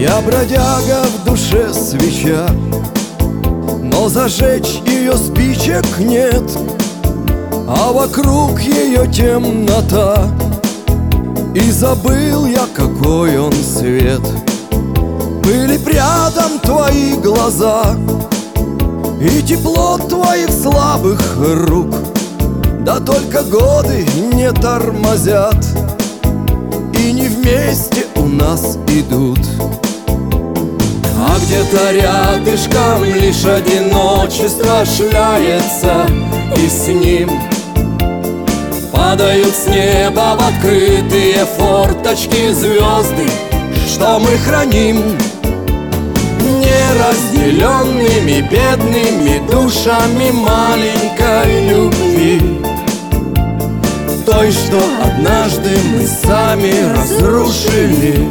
Я бродяга, в душе свеча, но зажечь ее спичек нет, а вокруг ее темнота, и забыл я, какой он свет. Были б рядом твои глаза и тепло твоих слабых рук, да только годы не тормозят и не вместе у нас идут. А где-то рядышком лишь одиночество шляется, и с ним падают с неба в открытые форточки звезды, что мы храним неразделенными бедными душами маленькой любви, той, что однажды мы сами разрушили.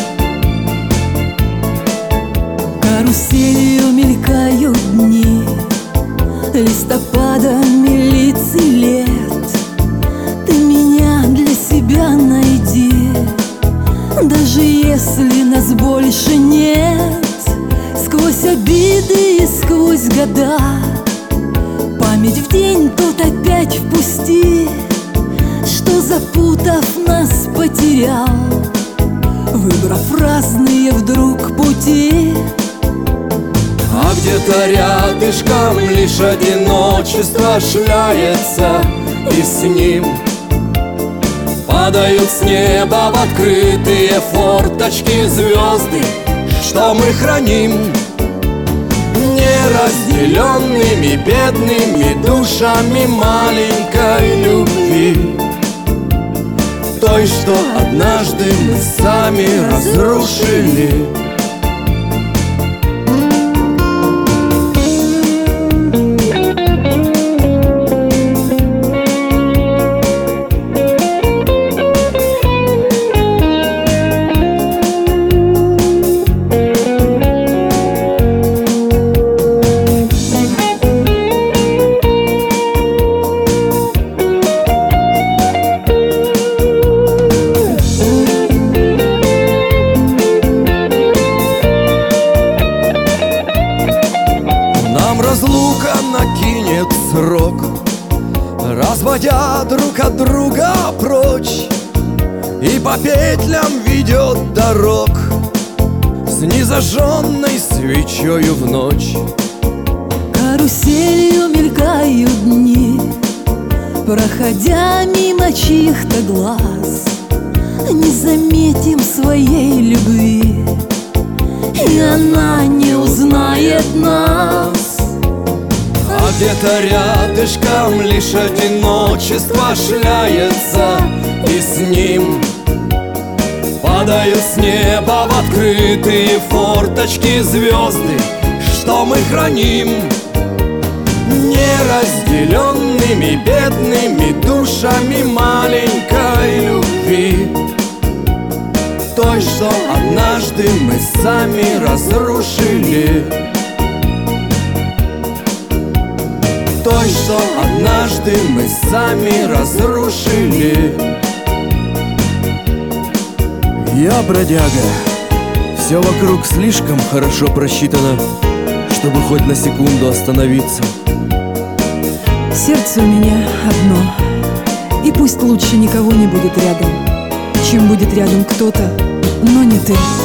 Каруселью мелькают дни, листопадами лиц и лет. Ты меня для себя найди, даже если нас больше нет. Сквозь обиды и сквозь года память в день тут опять впусти, что, запутав, нас потерял, выбрав разные вдруг пути. А где-то рядышком лишь одиночество шляется, и с ним падают с неба в открытые форточки звезды, что мы храним неразделенными бедными душами маленькой любви, той, что однажды мы сами разрушили. Разлука накинет срок, разводя друг от друга прочь, и по петлям ведет дорог с незажженной свечою в ночь. Каруселью мелькают дни, проходя мимо чьих-то глаз, не заметим своей любви, и она не узнает нас. А где-то рядышком лишь одиночество шляется, и с ним падают с неба в открытые форточки звезды, что мы храним неразделенными бедными душами маленькой любви, той, что однажды мы сами разрушили, той, что однажды мы сами разрушили. Я бродяга, все вокруг слишком хорошо просчитано, чтобы хоть на секунду остановиться. Сердце у меня одно, и пусть лучше никого не будет рядом, чем будет рядом кто-то, но не ты.